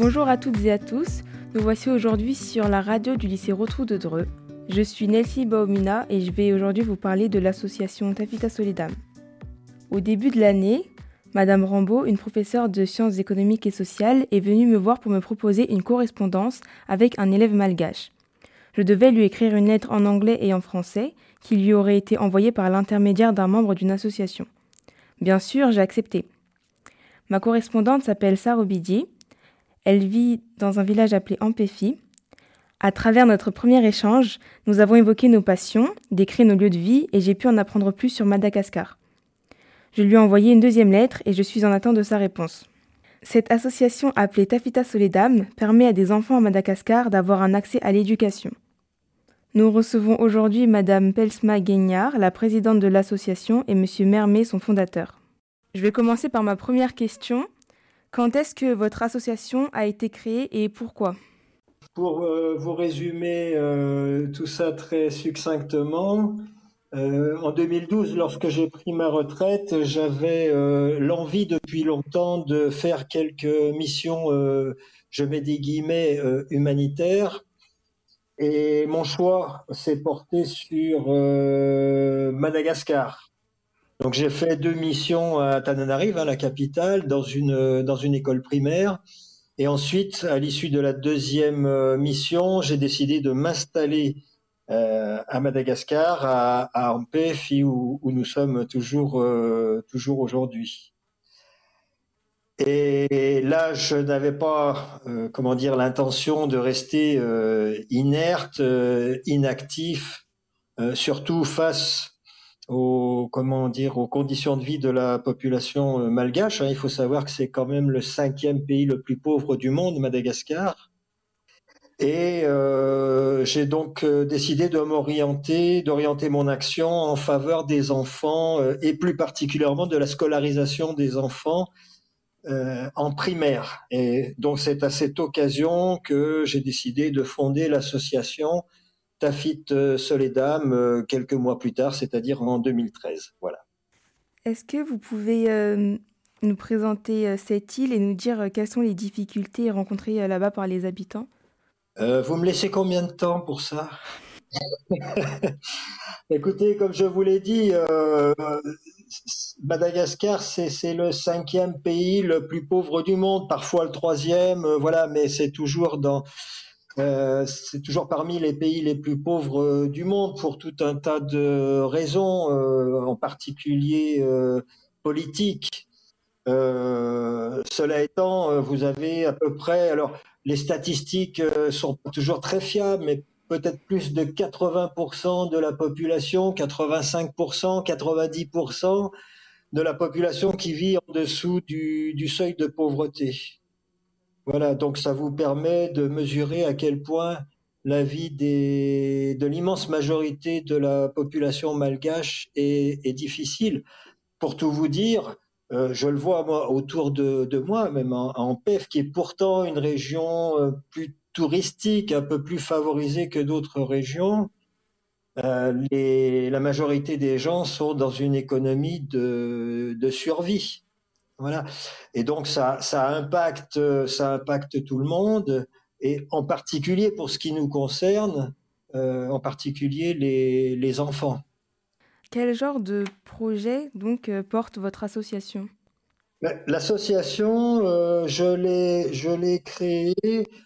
Bonjour à toutes et à tous, nous voici aujourd'hui sur la radio du lycée Rotrou de Dreux. Je suis Nelsie Baumina et je vais aujourd'hui vous parler de l'association Tafita Solidam. Au début de l'année, Madame Rambaud, une professeure de sciences économiques et sociales, est venue me voir pour me proposer une correspondance avec un élève malgache. Je devais lui écrire une lettre en anglais et en français qui lui aurait été envoyée par l'intermédiaire d'un membre d'une association. Bien sûr, j'ai accepté. Ma correspondante s'appelle Sarah Bidier. Elle vit dans un village appelé Ampéfi. À travers notre premier échange, nous avons évoqué nos passions, décrit nos lieux de vie et j'ai pu en apprendre plus sur Madagascar. Je lui ai envoyé une deuxième lettre et je suis en attente de sa réponse. Cette association appelée Tafita Solidam permet à des enfants à Madagascar d'avoir un accès à l'éducation. Nous recevons aujourd'hui Madame Pelsma Guignard, la présidente de l'association, et Monsieur Mermet, son fondateur. Je vais commencer par ma première question. Quand est-ce que votre association a été créée et pourquoi ? Pour vous résumer tout ça très succinctement, en 2012, lorsque j'ai pris ma retraite, j'avais l'envie depuis longtemps de faire quelques missions, je mets des guillemets, humanitaires. Et mon choix s'est porté sur Madagascar. Donc j'ai fait 2 missions à Tananarive, la capitale, dans une école primaire. Et ensuite, à l'issue de la deuxième mission, j'ai décidé de m'installer à Madagascar, à Ampéfi, où nous sommes toujours aujourd'hui. Et là, je n'avais pas, l'intention de rester inerte, inactif, surtout face aux conditions de vie de la population malgache. Il faut savoir que c'est quand même le 5e pays le plus pauvre du monde, Madagascar. Et j'ai donc décidé d'orienter mon action en faveur des enfants et plus particulièrement de la scolarisation des enfants en primaire. Et donc c'est à cette occasion que j'ai décidé de fonder l'association Tafita Solidam quelques mois plus tard, c'est-à-dire en 2013. Voilà. Est-ce que vous pouvez nous présenter cette île et nous dire quelles sont les difficultés rencontrées là-bas par les habitants ? Vous me laissez combien de temps pour ça? Écoutez, comme je vous l'ai dit, Madagascar, c'est le 5e pays le plus pauvre du monde, parfois le 3e, voilà, mais c'est toujours parmi les pays les plus pauvres du monde pour tout un tas de raisons, en particulier politiques. Cela étant, vous avez à peu près, alors les statistiques sont pas toujours très fiables, mais peut-être plus de 80% de la population, 85%, 90% de la population qui vit en dessous du seuil de pauvreté. Voilà, donc ça vous permet de mesurer à quel point la vie de l'immense majorité de la population malgache est difficile. Pour tout vous dire, je le vois moi autour de moi, même en PEF, qui est pourtant une région plus touristique, un peu plus favorisée que d'autres régions. La majorité des gens sont dans une économie de survie. Voilà. Et donc ça impacte tout le monde, et en particulier pour ce qui nous concerne, en particulier les enfants. Quel genre de projet donc porte votre association ? L'association, je l'ai créée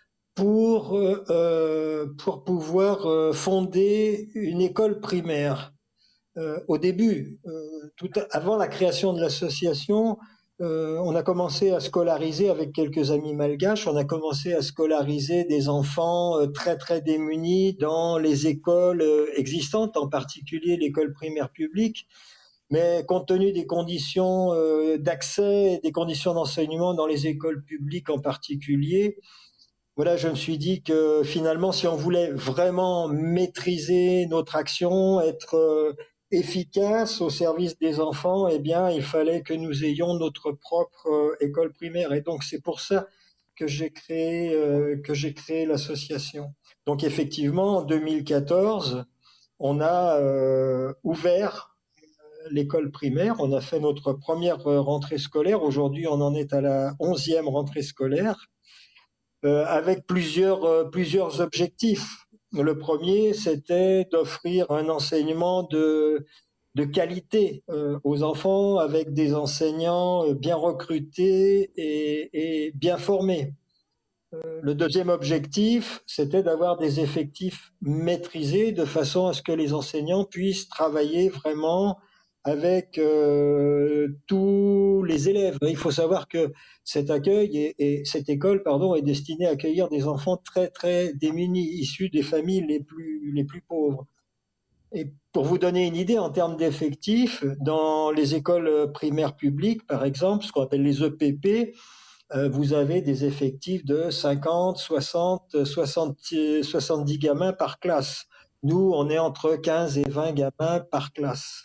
pour pouvoir fonder une école primaire. Au début, avant la création de l'association, on a commencé à scolariser avec quelques amis malgaches, on a commencé à scolariser des enfants très très démunis dans les écoles existantes, en particulier l'école primaire publique. Mais compte tenu des conditions d'accès et des conditions d'enseignement dans les écoles publiques en particulier, voilà, je me suis dit que finalement, si on voulait vraiment maîtriser notre action, être efficace au service des enfants, eh bien, il fallait que nous ayons notre propre école primaire. Et donc, c'est pour ça que j'ai créé l'association. Donc, effectivement, en 2014, on a ouvert l'école primaire. On a fait notre première rentrée scolaire. Aujourd'hui, on en est à la 11e rentrée scolaire. avec plusieurs objectifs. Le premier, c'était d'offrir un enseignement de qualité aux enfants avec des enseignants bien recrutés et bien formés. Le deuxième objectif, c'était d'avoir des effectifs maîtrisés de façon à ce que les enseignants puissent travailler vraiment avec tous les élèves. Il faut savoir que cet accueil et cette école, pardon, est destinée à accueillir des enfants très très démunis, issus des familles les plus pauvres. Et pour vous donner une idée en termes d'effectifs, dans les écoles primaires publiques, par exemple, ce qu'on appelle les EPP, vous avez des effectifs de 50, 60, 70 gamins par classe. Nous, on est entre 15 et 20 gamins par classe.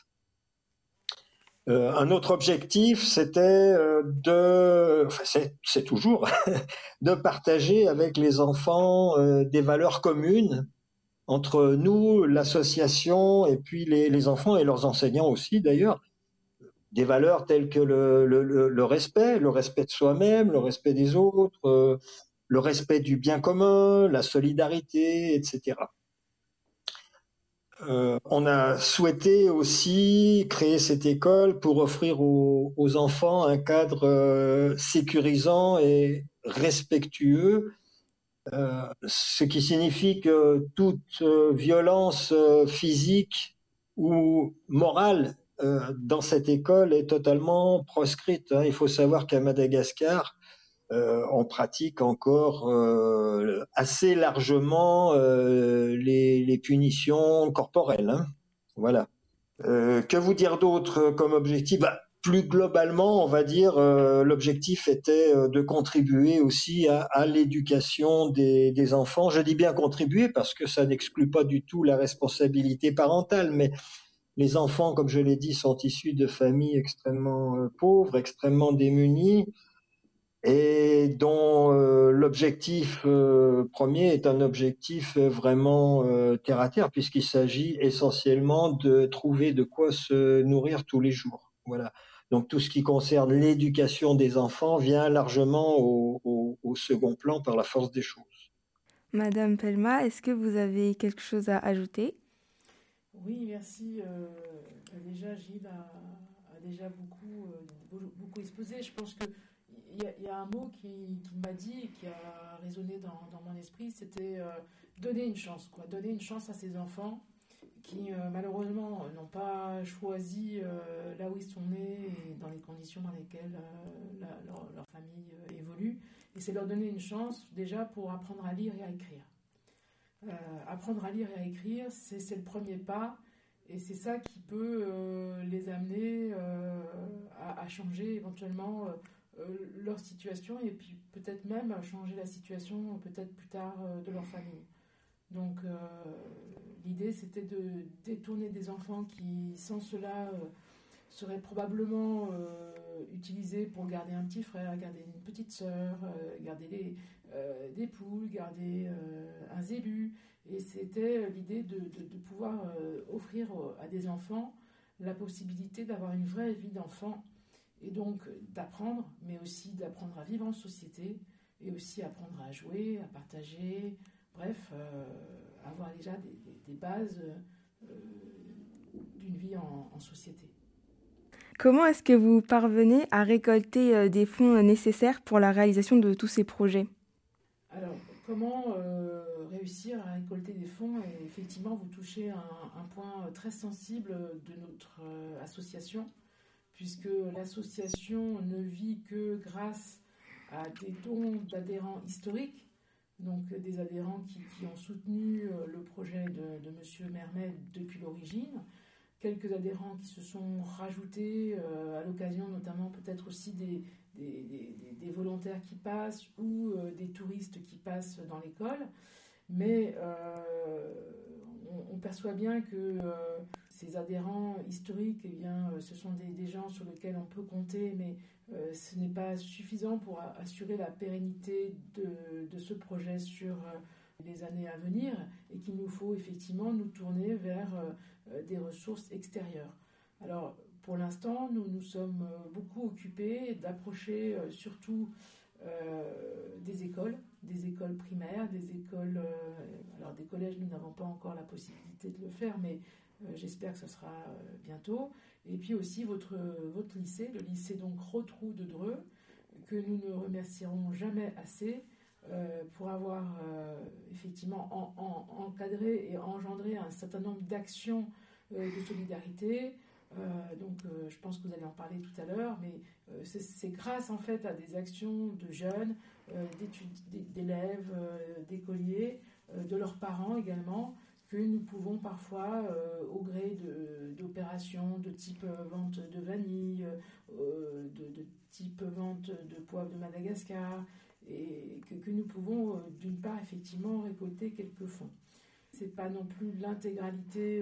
Un autre objectif, c'était c'est toujours, de partager avec les enfants des valeurs communes entre nous, l'association, et puis les enfants et leurs enseignants aussi d'ailleurs. Des valeurs telles que le respect de soi-même, le respect des autres, le respect du bien commun, la solidarité, etc. On a souhaité aussi créer cette école pour offrir aux enfants un cadre sécurisant et respectueux, ce qui signifie que toute violence physique ou morale dans cette école est totalement proscrite. Il faut savoir qu'à Madagascar, on pratique encore assez largement les punitions corporelles. Voilà. Que vous dire d'autre comme objectif? Plus globalement, on va dire, l'objectif était de contribuer aussi à l'éducation des enfants. Je dis bien contribuer parce que ça n'exclut pas du tout la responsabilité parentale, mais les enfants, comme je l'ai dit, sont issus de familles extrêmement pauvres, extrêmement démunies, et dont l'objectif premier est un objectif vraiment terre à terre, puisqu'il s'agit essentiellement de trouver de quoi se nourrir tous les jours. Voilà. Donc tout ce qui concerne l'éducation des enfants vient largement au second plan par la force des choses. Madame Pelma, est-ce que vous avez quelque chose à ajouter? Oui, merci. Déjà, Gilles a déjà beaucoup exposé. Je pense qu'il y a un mot qui m'a dit et qui a résonné dans mon esprit, c'était donner une chance, quoi. Donner une chance à ces enfants qui, malheureusement, n'ont pas choisi là où ils sont nés et dans les conditions dans lesquelles leur famille évolue. Et c'est leur donner une chance, déjà, pour apprendre à lire et à écrire. Apprendre à lire et à écrire, c'est le premier pas, et c'est ça qui peut les amener à changer éventuellement leur situation, et puis peut-être même changer la situation peut-être plus tard de leur famille. Donc l'idée, c'était de détourner des enfants qui, sans cela, seraient probablement utilisés pour garder un petit frère, garder une petite sœur, garder des poules, garder un zébu. Et c'était l'idée de pouvoir offrir à des enfants la possibilité d'avoir une vraie vie d'enfant, et donc d'apprendre, mais aussi d'apprendre à vivre en société, et aussi apprendre à jouer, à partager, bref, avoir déjà des bases d'une vie en société. Comment est-ce que vous parvenez à récolter des fonds nécessaires pour la réalisation de tous ces projets? Alors, comment réussir à récolter des fonds? Et effectivement, vous touchez un point très sensible de notre association, puisque l'association ne vit que grâce à des dons d'adhérents historiques, donc des adhérents qui ont soutenu le projet de M. Mermet depuis l'origine. Quelques adhérents qui se sont rajoutés à l'occasion, notamment peut-être aussi des volontaires qui passent ou des touristes qui passent dans l'école. Mais on perçoit bien que ces adhérents historiques, eh bien, ce sont des gens sur lesquels on peut compter, mais ce n'est pas suffisant pour assurer la pérennité de ce projet sur les années à venir, et qu'il nous faut effectivement nous tourner vers des ressources extérieures. Alors, pour l'instant, nous nous sommes beaucoup occupés d'approcher surtout des écoles primaires, des écoles... alors des collèges, nous n'avons pas encore la possibilité de le faire, mais j'espère que ce sera bientôt. Et puis aussi votre lycée, le lycée donc Rotrou de Dreux, que nous ne remercierons jamais assez pour avoir effectivement encadré et engendré un certain nombre d'actions de solidarité. Je pense que vous allez en parler tout à l'heure, mais c'est grâce en fait à des actions de jeunes, d'élèves, d'écoliers, de leurs parents également, que nous pouvons parfois, au gré d'opérations de type vente de vanille, de type vente de poivre de Madagascar, et que nous pouvons d'une part effectivement récolter quelques fonds. C'est pas non plus l'intégralité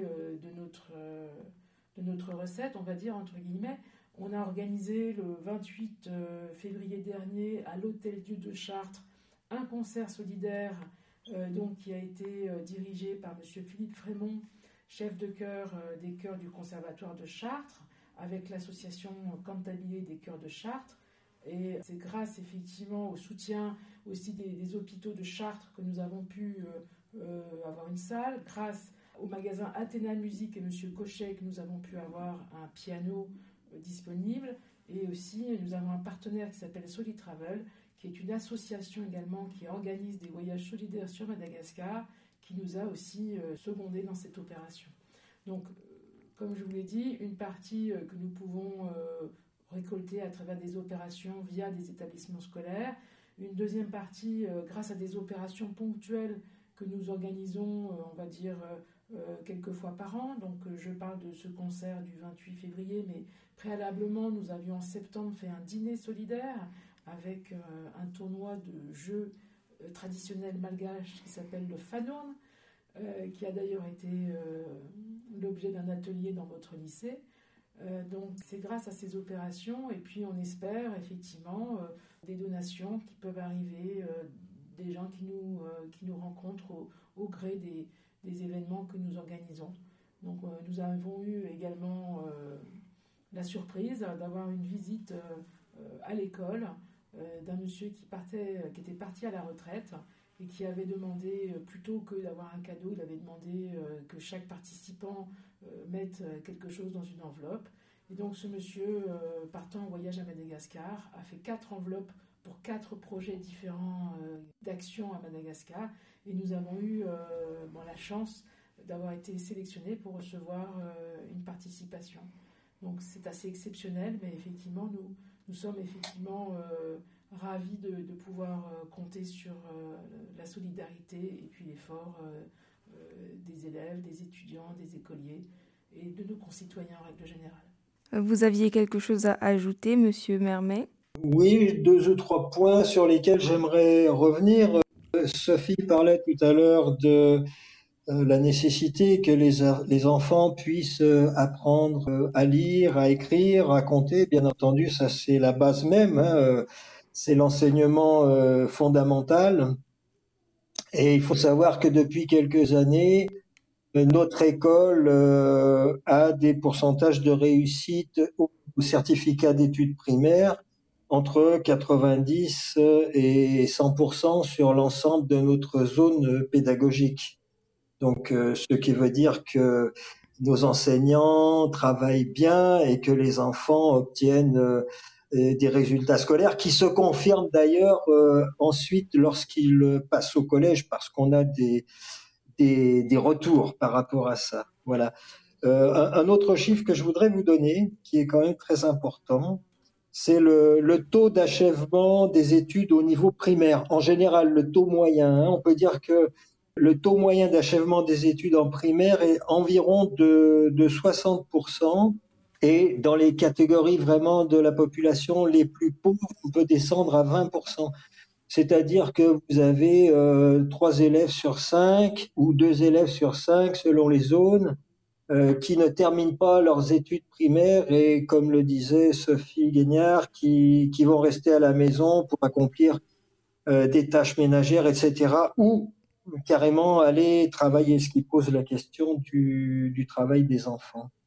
de notre recette, on va dire entre guillemets. On a organisé le 28 février dernier à l'Hôtel-Dieu de Chartres un concert solidaire qui a été dirigé par M. Philippe Frémont, chef de chœur des chœurs du Conservatoire de Chartres, avec l'association Cantabile des chœurs de Chartres. Et c'est grâce effectivement au soutien aussi des hôpitaux de Chartres que nous avons pu avoir une salle, grâce au magasin Athéna Musique et M. Cochet que nous avons pu avoir un piano disponible. Et aussi nous avons un partenaire qui s'appelle Solitravel, qui est une association également qui organise des voyages solidaires sur Madagascar, qui nous a aussi secondé dans cette opération. Donc, comme je vous l'ai dit, une partie que nous pouvons récolter à travers des opérations via des établissements scolaires, une deuxième partie grâce à des opérations ponctuelles que nous organisons, on va dire, quelques fois par an. Donc, je parle de ce concert du 28 février, mais préalablement, nous avions en septembre fait un dîner solidaire avec un tournoi de jeux traditionnels malgaches qui s'appelle le Fanourne, qui a d'ailleurs été l'objet d'un atelier dans votre lycée. Donc c'est grâce à ces opérations, et puis on espère effectivement des donations qui peuvent arriver, des gens qui nous rencontrent au gré des événements que nous organisons. Donc nous avons eu également la surprise d'avoir une visite à l'école d'un monsieur qui était parti à la retraite et qui avait demandé, plutôt que d'avoir un cadeau, il avait demandé que chaque participant mette quelque chose dans une enveloppe. Et donc ce monsieur, partant en voyage à Madagascar, a fait 4 enveloppes pour 4 projets différents d'action à Madagascar. Et nous avons eu la chance d'avoir été sélectionnés pour recevoir une participation. Donc c'est assez exceptionnel, mais effectivement, nous sommes effectivement ravis de pouvoir compter sur la solidarité et puis l'effort des élèves, des étudiants, des écoliers et de nos concitoyens en règle générale. Vous aviez quelque chose à ajouter, Monsieur Mermet ? Oui, 2 ou 3 points sur lesquels j'aimerais revenir. Sophie parlait tout à l'heure de la nécessité que les enfants puissent apprendre à lire, à écrire, à compter. Bien entendu, ça c'est la base même, c'est l'enseignement fondamental. Et il faut savoir que depuis quelques années, notre école a des pourcentages de réussite au certificat d'études primaires entre 90 et 100% sur l'ensemble de notre zone pédagogique. Donc, ce qui veut dire que nos enseignants travaillent bien et que les enfants obtiennent des résultats scolaires qui se confirment d'ailleurs ensuite lorsqu'ils passent au collège, parce qu'on a des retours par rapport à ça. Voilà. Un autre chiffre que je voudrais vous donner, qui est quand même très important, c'est le taux d'achèvement des études au niveau primaire. En général, le taux moyen, on peut dire que le taux moyen d'achèvement des études en primaire est environ de 60%. Et dans les catégories vraiment de la population les plus pauvres, on peut descendre à 20%. C'est-à-dire que vous avez 3 élèves sur 5 ou 2 élèves sur 5 selon les zones qui ne terminent pas leurs études primaires et, comme le disait Sophie Guignard, qui vont rester à la maison pour accomplir des tâches ménagères, etc. ou carrément aller travailler, ce qui pose la question du travail des enfants.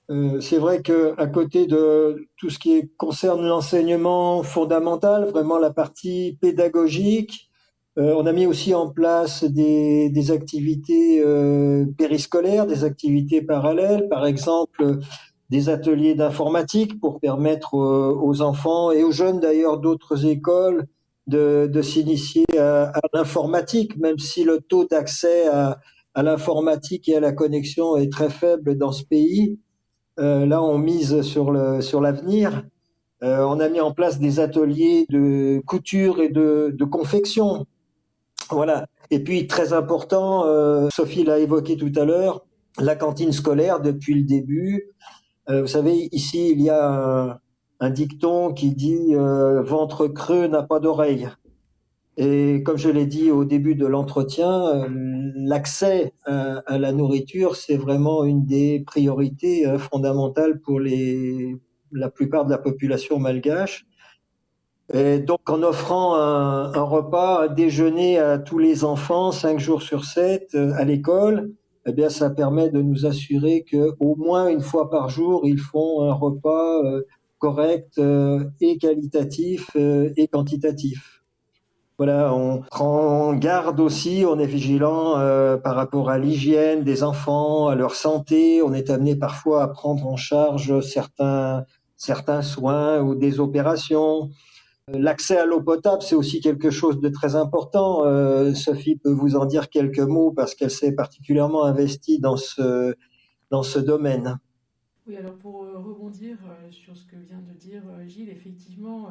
C'est vrai qu'à côté de tout ce qui concerne l'enseignement fondamental, vraiment la partie pédagogique, on a mis aussi en place des activités périscolaires, des activités parallèles, par exemple des ateliers d'informatique pour permettre aux enfants et aux jeunes d'ailleurs d'autres écoles de s'initier à l'informatique, même si le taux d'accès à l'informatique et à la connexion est très faible dans ce pays. Là, on mise sur l'avenir. On a mis en place des ateliers de couture et de confection. Voilà. Et puis, très important, Sophie l'a évoqué tout à l'heure, la cantine scolaire depuis le début. Vous savez, ici, il y a un dicton qui dit ventre creux n'a pas d'oreille. Et comme je l'ai dit au début de l'entretien, l'accès à la nourriture, c'est vraiment une des priorités fondamentales pour la plupart de la population malgache. Et donc, en offrant un repas, un déjeuner à tous les enfants, 5 jours sur 7, à l'école, eh bien, ça permet de nous assurer que au moins une fois par jour, ils font un repas correct et qualitatif et quantitatif. Voilà, on prend garde aussi, on est vigilant par rapport à l'hygiène des enfants, à leur santé. On est amené parfois à prendre en charge certains soins ou des opérations. L'accès à l'eau potable, c'est aussi quelque chose de très important. Sophie peut vous en dire quelques mots parce qu'elle s'est particulièrement investie dans ce domaine. Oui, alors pour rebondir sur ce que vient de dire Gilles, effectivement,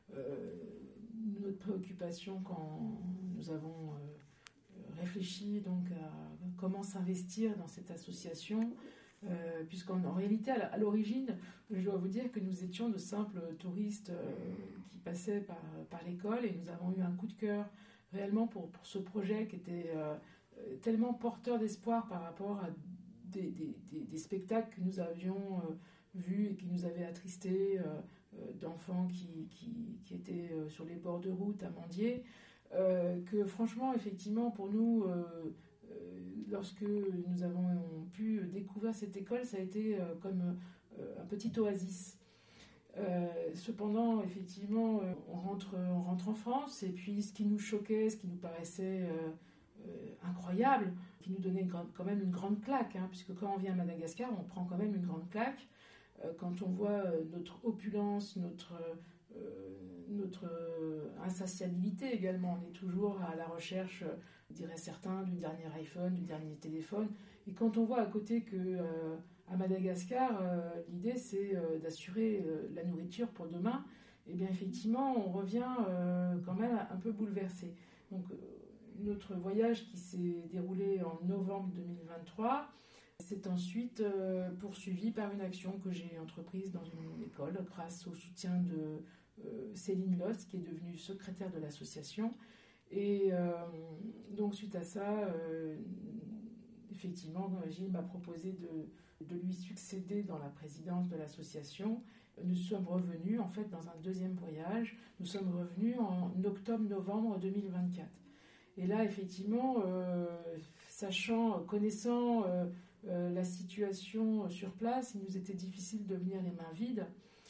notre préoccupation quand nous avons réfléchi donc à comment s'investir dans cette association, puisqu'en réalité, à l'origine, je dois vous dire que nous étions de simples touristes qui passaient par l'école et nous avons eu un coup de cœur réellement pour ce projet qui était tellement porteur d'espoir par rapport à des spectacles que nous avions vus et qui nous avaient attristés, d'enfants qui étaient sur les bords de route à mendier, que franchement, effectivement, pour nous, lorsque nous avons pu découvrir cette école, ça a été comme un petit oasis. Cependant, effectivement, on rentre en France et puis ce qui nous choquait, ce qui nous paraissait incroyable, qui nous donnait quand même une grande claque, hein, puisque quand on vient à Madagascar, on prend quand même une grande claque. Quand on voit notre opulence, notre insatiabilité également, on est toujours à la recherche, diraient certains, du dernier iPhone, du dernier téléphone. Et quand on voit à côté que à Madagascar, l'idée c'est d'assurer la nourriture pour demain, et bien effectivement, on revient quand même un peu bouleversé. Donc notre voyage qui s'est déroulé en novembre 2023 s'est ensuite poursuivi par une action que j'ai entreprise dans une école grâce au soutien de Céline Loss, qui est devenue secrétaire de l'association. Et donc suite à ça, effectivement, Gilles m'a proposé de lui succéder dans la présidence de l'association. Nous sommes revenus en fait dans un deuxième voyage. Nous sommes revenus en octobre-novembre 2024. Et là, effectivement, connaissant la situation sur place, il nous était difficile de venir les mains vides.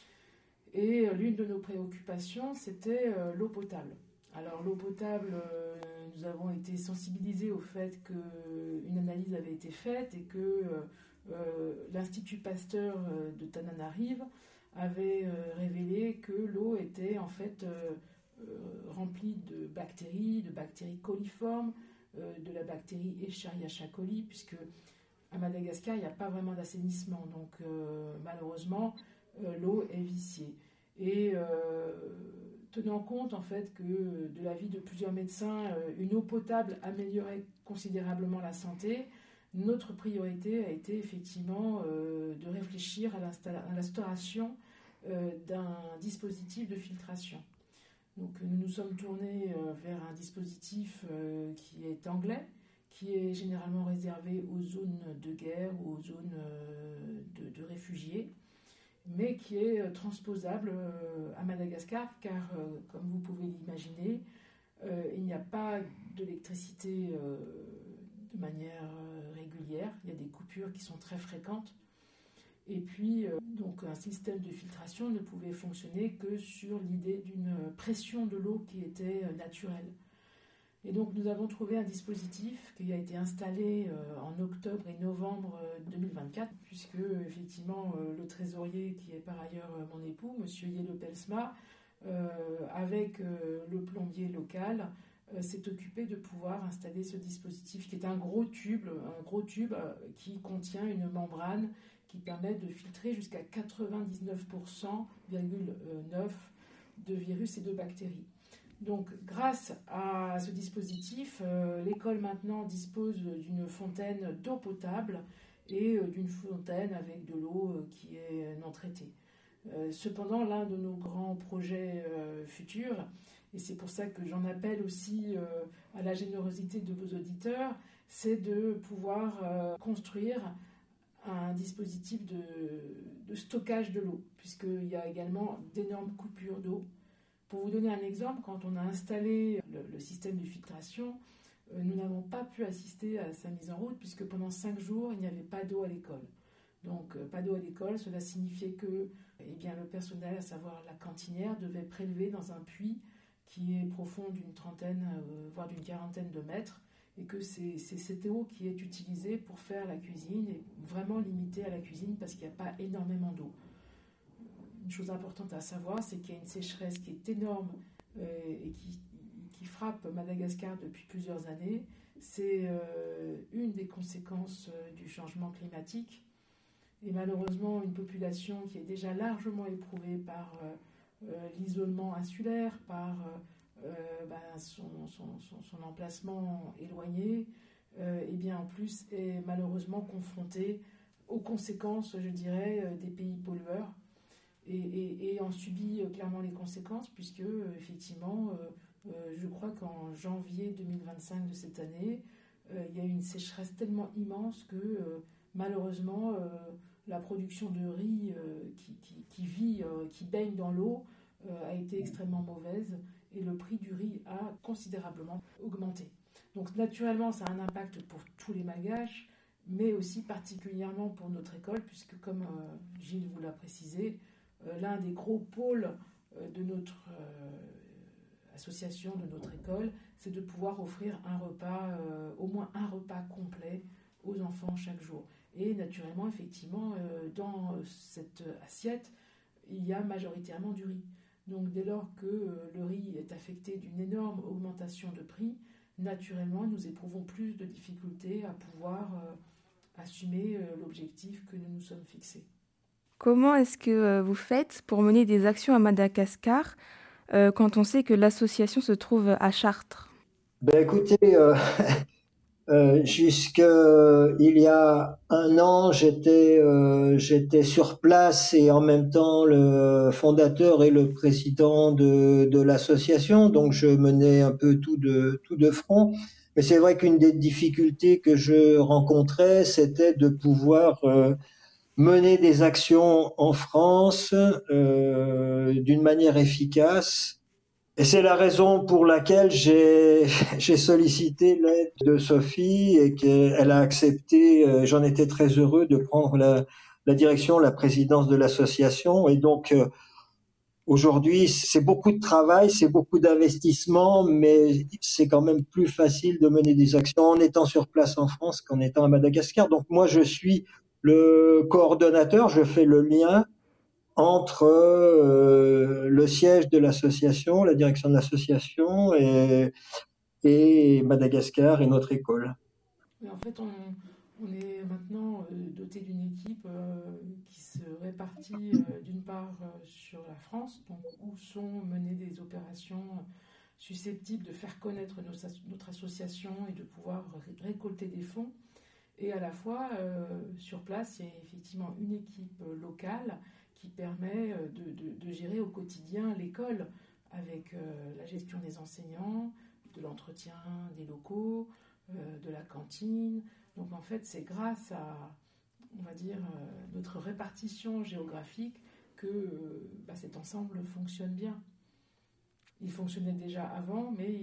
Et l'une de nos préoccupations, c'était l'eau potable. Alors l'eau potable, nous avons été sensibilisés au fait qu'une analyse avait été faite et que l'Institut Pasteur de Tananarive avait révélé que l'eau était en fait remplie de bactéries coliformes, de la bactérie Escherichia coli, puisque à Madagascar, il n'y a pas vraiment d'assainissement. Donc malheureusement, l'eau est viciée. Et tenant compte en fait que de l'avis de plusieurs médecins, une eau potable améliorait considérablement la santé, notre priorité a été effectivement de réfléchir à l'instauration d'un dispositif de filtration. Donc nous nous sommes tournés vers un dispositif qui est anglais, qui est généralement réservé aux zones de guerre ou aux zones de réfugiés, mais qui est transposable à Madagascar, car comme vous pouvez l'imaginer, il n'y a pas d'électricité de manière régulière, il y a des coupures qui sont très fréquentes, Et puis, donc un système de filtration ne pouvait fonctionner que sur l'idée d'une pression de l'eau qui était naturelle. Et donc nous avons trouvé un dispositif qui a été installé en octobre et novembre 2024, puisque effectivement le trésorier, qui est par ailleurs mon époux, Monsieur Yelo Belsma, avec le plombier local, s'est occupé de pouvoir installer ce dispositif qui est un gros tube qui contient une membrane qui permet de filtrer jusqu'à 99,9% de virus et de bactéries. Donc, grâce à ce dispositif, l'école maintenant dispose d'une fontaine d'eau potable et d'une fontaine avec de l'eau qui est non traitée. Cependant, l'un de nos grands projets futurs, et c'est pour ça que j'en appelle aussi à la générosité de vos auditeurs, c'est de pouvoir construire un dispositif de stockage de l'eau, puisqu'il y a également d'énormes coupures d'eau. Pour vous donner un exemple, quand on a installé le système de filtration, nous n'avons pas pu assister à sa mise en route puisque pendant 5 jours, il n'y avait pas d'eau à l'école. Donc, pas d'eau à l'école, cela signifiait que le personnel, à savoir la cantinière, devait prélever dans un puits qui est profond d'une trentaine, voire d'une quarantaine de mètres, et que c'est cette eau qui est utilisée pour faire la cuisine, et vraiment limitée à la cuisine parce qu'il n'y a pas énormément d'eau. Une chose importante à savoir, c'est qu'il y a une sécheresse qui est énorme et qui frappe Madagascar depuis plusieurs années. C'est une des conséquences du changement climatique. Et malheureusement, une population qui est déjà largement éprouvée par l'isolement insulaire, par son emplacement éloigné, et bien en plus est malheureusement confrontée aux conséquences, je dirais, des pays pollueurs. Et en subit clairement les conséquences, puisque effectivement, je crois qu'en janvier 2025 de cette année, il y a eu une sécheresse tellement immense que malheureusement, la production de riz qui baigne dans l'eau a été extrêmement mauvaise et le prix du riz a considérablement augmenté. Donc naturellement, ça a un impact pour tous les Malgaches, mais aussi particulièrement pour notre école, puisque comme Gilles vous l'a précisé, l'un des gros pôles de notre association, de notre école, c'est de pouvoir offrir un repas, au moins un repas complet aux enfants chaque jour. Et naturellement, effectivement, dans cette assiette, il y a majoritairement du riz. Donc dès lors que le riz est affecté d'une énorme augmentation de prix, naturellement, nous éprouvons plus de difficultés à pouvoir assumer l'objectif que nous nous sommes fixés. Comment est-ce que vous faites pour mener des actions à Madagascar quand on sait que l'association se trouve à Chartres? Écoutez, jusqu'il y a un an, j'étais sur place et en même temps le fondateur et le président de l'association, donc je menais un peu tout de front. Mais c'est vrai qu'une des difficultés que je rencontrais, c'était de pouvoir mener des actions en France d'une manière efficace. Et c'est la raison pour laquelle j'ai sollicité l'aide de Sophie et qu'elle a accepté. J'en étais très heureux de prendre la direction, la présidence de l'association. Et donc aujourd'hui, c'est beaucoup de travail, c'est beaucoup d'investissement, mais c'est quand même plus facile de mener des actions en étant sur place en France qu'en étant à Madagascar. Donc moi, je suis le coordonnateur, je fais le lien entre le siège de l'association, la direction de l'association et Madagascar et notre école. Mais en fait, on est maintenant doté d'une équipe qui se répartit d'une part sur la France, donc où sont menées des opérations susceptibles de faire connaître notre association et de pouvoir récolter des fonds. Et à la fois, sur place, il y a effectivement une équipe locale qui permet de gérer au quotidien l'école avec la gestion des enseignants, de l'entretien des locaux, de la cantine. Donc en fait, c'est grâce à, on va dire, notre répartition géographique que cet ensemble fonctionne bien. Il fonctionnait déjà avant, mais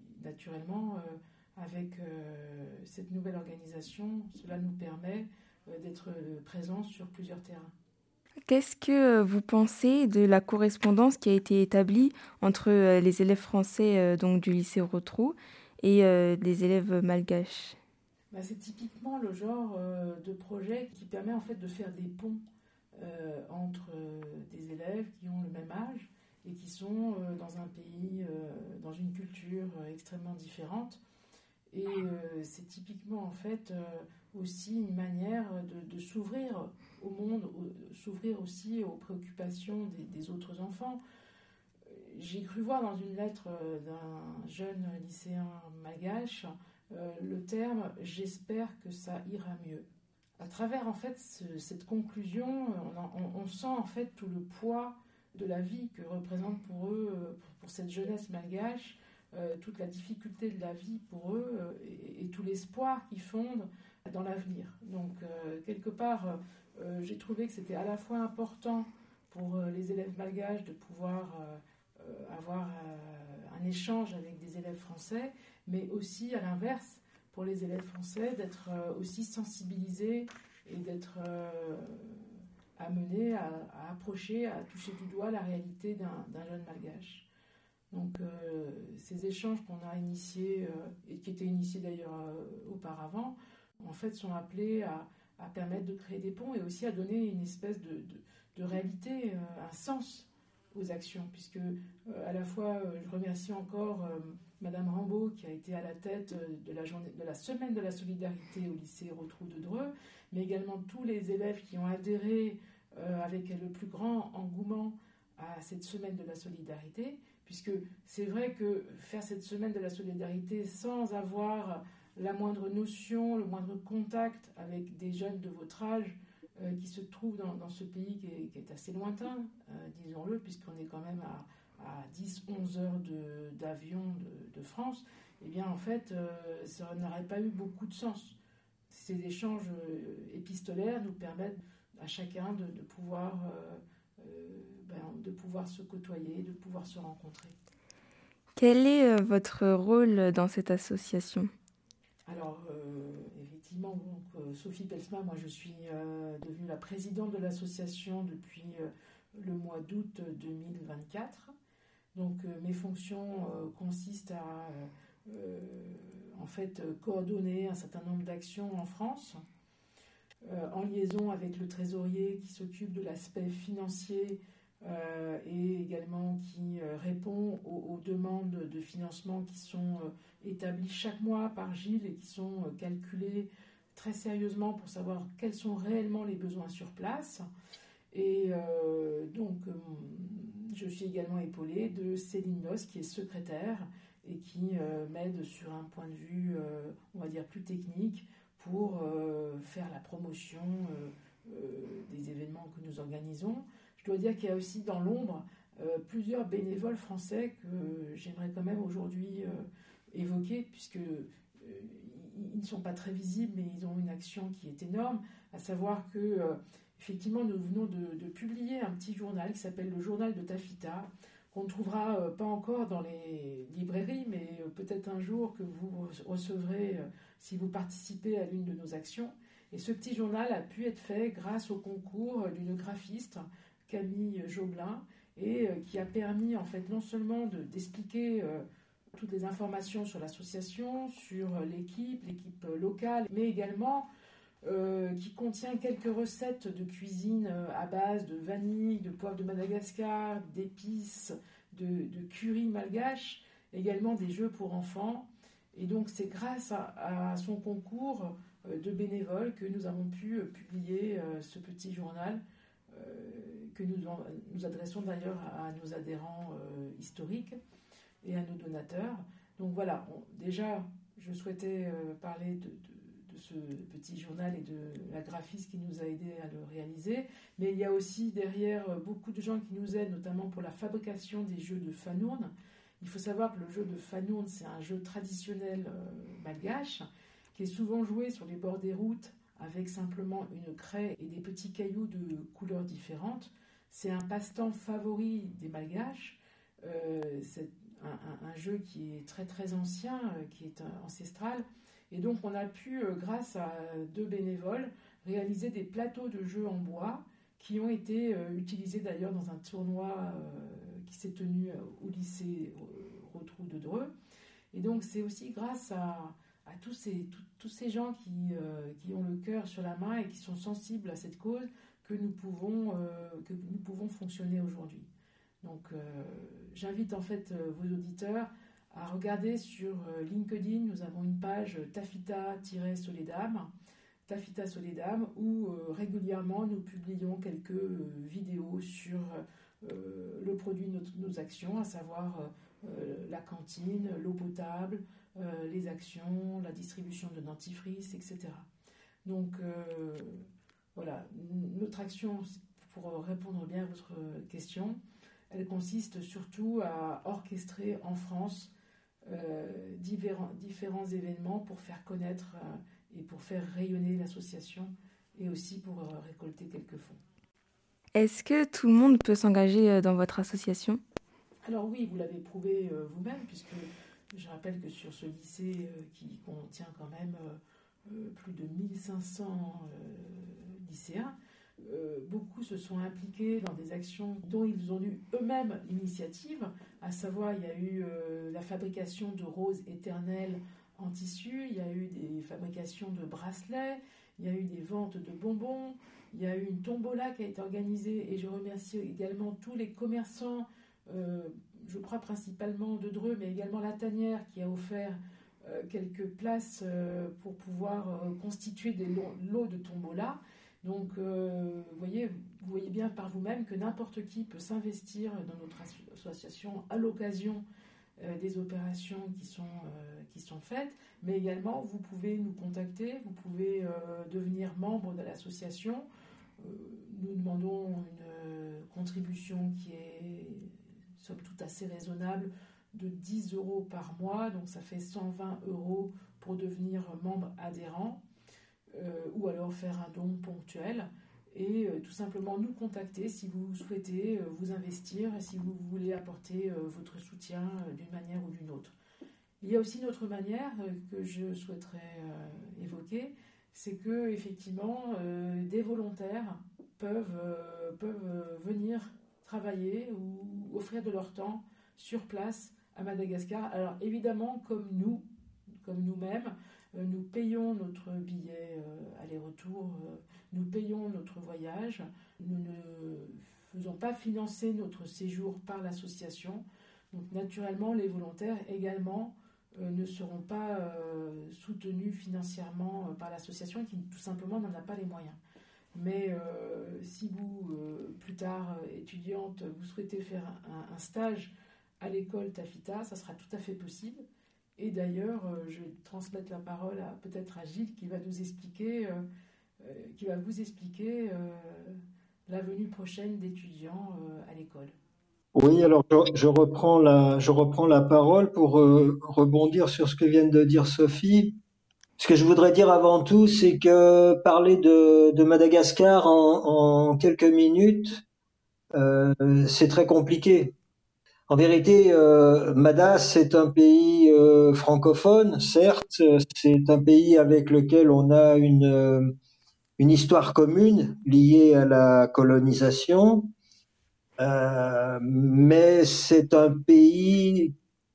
naturellement, avec cette nouvelle organisation, cela nous permet d'être présent sur plusieurs terrains. Qu'est-ce que vous pensez de la correspondance qui a été établie entre les élèves français donc du lycée Rotrou et les élèves malgaches? C'est typiquement le genre de projet qui permet en fait de faire des ponts entre des élèves qui ont le même âge et qui sont dans un pays, dans une culture extrêmement différente. Et c'est typiquement en fait aussi une manière de s'ouvrir au monde, s'ouvrir aussi aux préoccupations des autres enfants. J'ai cru voir dans une lettre d'un jeune lycéen malgache le terme « j'espère que ça ira mieux ». À travers en fait cette conclusion, on sent en fait tout le poids de la vie que représente pour eux, pour cette jeunesse malgache, toute la difficulté de la vie pour eux et tout l'espoir qu'ils fondent dans l'avenir. Donc quelque part, j'ai trouvé que c'était à la fois important pour les élèves malgaches de pouvoir avoir un échange avec des élèves français, mais aussi à l'inverse, pour les élèves français, d'être aussi sensibilisés et d'être amenés à approcher, à toucher du doigt la réalité d'un jeune malgache. Donc ces échanges qu'on a initiés, et qui étaient initiés d'ailleurs auparavant, en fait sont appelés à permettre de créer des ponts et aussi à donner une espèce de réalité, un sens aux actions, puisque à la fois je remercie encore Madame Rambaud qui a été à la tête de la semaine de la solidarité au lycée Rotrou de Dreux, mais également tous les élèves qui ont adhéré avec le plus grand engouement à cette semaine de la solidarité, puisque c'est vrai que faire cette semaine de la solidarité sans avoir la moindre notion, le moindre contact avec des jeunes de votre âge qui se trouvent dans ce pays qui est assez lointain, disons-le, puisqu'on est quand même à 10-11 heures d'avion de France, eh bien en fait, ça n'aurait pas eu beaucoup de sens. Ces échanges épistolaires nous permettent à chacun de pouvoir se côtoyer, de pouvoir se rencontrer. Quel est votre rôle dans cette association ? Alors, effectivement, donc, Sophie Pelsma, moi je suis devenue la présidente de l'association depuis le mois d'août 2024. Donc, mes fonctions consistent à en fait coordonner un certain nombre d'actions en France, en liaison avec le trésorier qui s'occupe de l'aspect financier et également qui répond aux demandes de financement qui sont établies chaque mois par Gilles et qui sont calculées très sérieusement pour savoir quels sont réellement les besoins sur place. Et donc, je suis également épaulée de Céline Noss, qui est secrétaire et qui m'aide sur un point de vue, on va dire, plus technique pour faire la promotion des événements que nous organisons. Je dois dire qu'il y a aussi dans l'ombre plusieurs bénévoles français que j'aimerais quand même aujourd'hui évoquer, puisqu'ils ne sont pas très visibles, mais ils ont une action qui est énorme, à savoir que effectivement nous venons de publier un petit journal qui s'appelle le Journal de Tafita, qu'on ne trouvera pas encore dans les librairies, mais peut-être un jour que vous recevrez si vous participez à l'une de nos actions. Et ce petit journal a pu être fait grâce au concours d'une graphiste, Camille Joblin, et qui a permis en fait non seulement d'expliquer toutes les informations sur l'association, sur l'équipe locale, mais également qui contient quelques recettes de cuisine à base de vanille, de poivre de Madagascar, d'épices, de curry malgache, également des jeux pour enfants. Et donc c'est grâce à son concours de bénévoles que nous avons pu publier ce petit journal que nous adressons d'ailleurs à nos adhérents historiques et à nos donateurs. Donc voilà, déjà je souhaitais parler de ce petit journal et de la graphiste qui nous a aidés à le réaliser, mais il y a aussi derrière beaucoup de gens qui nous aident, notamment pour la fabrication des jeux de Fanourne. Il faut savoir que le jeu de Fanourne, c'est un jeu traditionnel malgache qui est souvent joué sur les bords des routes avec simplement une craie et des petits cailloux de couleurs différentes. C'est un passe-temps favori des malgaches. C'est un jeu qui est très très ancien, qui est ancestral. Et donc on a pu, grâce à deux bénévoles, réalisé des plateaux de jeux en bois qui ont été utilisés d'ailleurs dans un tournoi qui s'est tenu au lycée Rotrou de Dreux. Et donc c'est aussi grâce à tous ces gens qui ont le cœur sur la main et qui sont sensibles à cette cause que nous pouvons fonctionner aujourd'hui. Donc j'invite en fait vos auditeurs à regarder sur LinkedIn. Nous avons une page Tafita Soledam, où régulièrement nous publions quelques vidéos sur le produit de nos actions, à savoir la cantine, l'eau potable, les actions, la distribution de dentifrice, etc. Donc voilà, notre action, pour répondre bien à votre question, elle consiste surtout à orchestrer en France différents événements pour faire connaître et pour faire rayonner l'association et aussi pour récolter quelques fonds. Est-ce que tout le monde peut s'engager dans votre association ? Alors oui, vous l'avez prouvé vous-même, puisque je rappelle que sur ce lycée qui contient quand même plus de 1500 lycéens, beaucoup se sont impliqués dans des actions dont ils ont eu eux-mêmes l'initiative, à savoir il y a eu la fabrication de roses éternelles en tissu, il y a eu des fabrications de bracelets, il y a eu des ventes de bonbons, il y a eu une tombola qui a été organisée, et je remercie également tous les commerçants, je crois principalement de Dreux, mais également La Tanière qui a offert quelques places pour pouvoir constituer des lots de tombola. Donc, vous voyez bien par vous-même que n'importe qui peut s'investir dans notre association à l'occasion des opérations qui sont faites, mais également vous pouvez nous contacter, vous pouvez devenir membre de l'association. Nous demandons une contribution qui est somme toute assez raisonnable de 10 € par mois, donc ça fait 120 € pour devenir membre adhérent. Ou alors faire un don ponctuel et tout simplement nous contacter si vous souhaitez vous investir et si vous voulez apporter votre soutien d'une manière ou d'une autre. Il y a aussi une autre manière que je souhaiterais évoquer, c'est que effectivement des volontaires peuvent venir travailler ou offrir de leur temps sur place à Madagascar. Alors évidemment comme nous-mêmes, nous payons notre billet aller-retour, nous payons notre voyage, nous ne faisons pas financer notre séjour par l'association. Donc naturellement, les volontaires également ne seront pas soutenus financièrement par l'association qui tout simplement n'en a pas les moyens. Mais si vous, plus tard, étudiante, vous souhaitez faire un stage à l'école Tafita, ça sera tout à fait possible. Et d'ailleurs, je vais transmettre la parole peut-être à Gilles qui va vous expliquer la venue prochaine d'étudiants à l'école. Oui, alors je reprends la parole pour rebondir sur ce que vient de dire Sophie. Ce que je voudrais dire avant tout, c'est que parler de Madagascar en quelques minutes, c'est très compliqué. En vérité, Madas, c'est un pays francophone, certes, c'est un pays avec lequel on a une histoire commune liée à la colonisation, mais c'est un pays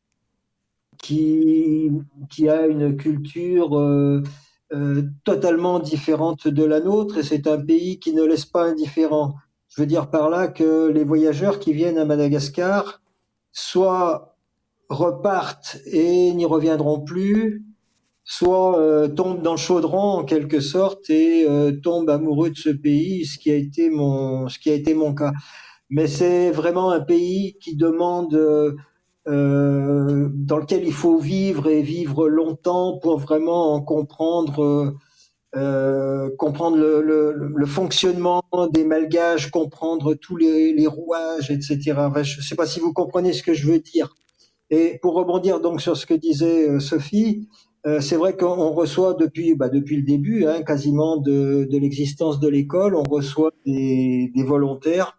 qui a une culture totalement différente de la nôtre, et c'est un pays qui ne laisse pas indifférent. Je veux dire par là que les voyageurs qui viennent à Madagascar soit repartent et n'y reviendront plus, soit tombent dans le chaudron en quelque sorte et tombent amoureux de ce pays, ce qui a été mon cas. Mais c'est vraiment un pays qui demande dans lequel il faut vivre et vivre longtemps pour vraiment en comprendre le fonctionnement des malgaches, comprendre tous les rouages, etc. Enfin, je ne sais pas si vous comprenez ce que je veux dire. Et pour rebondir donc sur ce que disait Sophie, c'est vrai qu'on reçoit depuis le début, quasiment de l'existence de l'école, on reçoit des volontaires.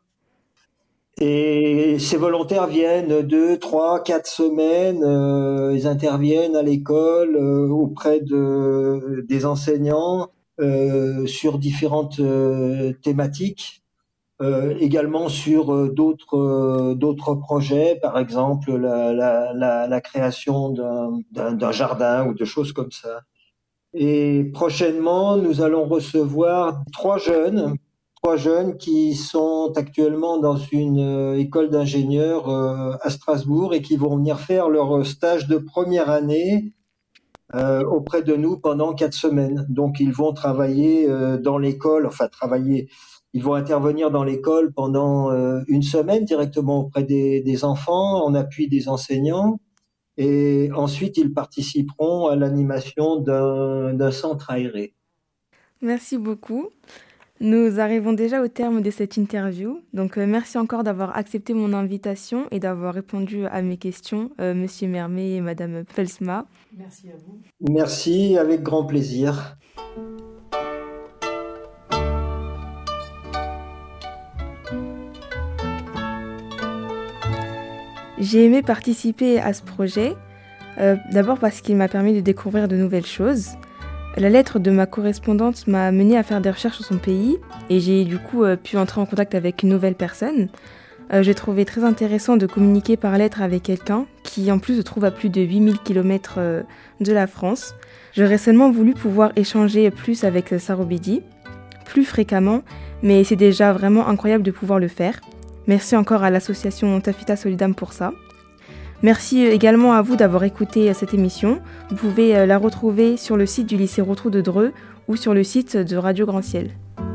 Et ces volontaires viennent 2, 3, 4 semaines, ils interviennent à l'école auprès des enseignants. sur différentes thématiques. Également sur d'autres projets, par exemple la création d'un jardin ou de choses comme ça. Et prochainement, nous allons recevoir trois jeunes qui sont actuellement dans une école d'ingénieurs à Strasbourg et qui vont venir faire leur stage de première année auprès de nous pendant 4 semaines. Donc, ils vont travailler dans l'école, ils vont intervenir dans l'école pendant une semaine directement auprès des enfants, en appui des enseignants. Et ensuite, ils participeront à l'animation d'un centre aéré. Merci beaucoup. Nous arrivons déjà au terme de cette interview. Donc, merci encore d'avoir accepté mon invitation et d'avoir répondu à mes questions, Monsieur Mermet et Madame Felsma. Merci à vous. Merci, avec grand plaisir. J'ai aimé participer à ce projet, d'abord parce qu'il m'a permis de découvrir de nouvelles choses. La lettre de ma correspondante m'a menée à faire des recherches sur son pays et j'ai du coup pu entrer en contact avec une nouvelle personne. J'ai trouvé très intéressant de communiquer par lettre avec quelqu'un qui en plus se trouve à plus de 8000 km de la France. J'aurais seulement voulu pouvoir échanger plus avec Sarobedi, plus fréquemment, mais c'est déjà vraiment incroyable de pouvoir le faire. Merci encore à l'association Tafita Solidam pour ça. Merci également à vous d'avoir écouté cette émission. Vous pouvez la retrouver sur le site du lycée Rotrou de Dreux ou sur le site de Radio Grand Ciel.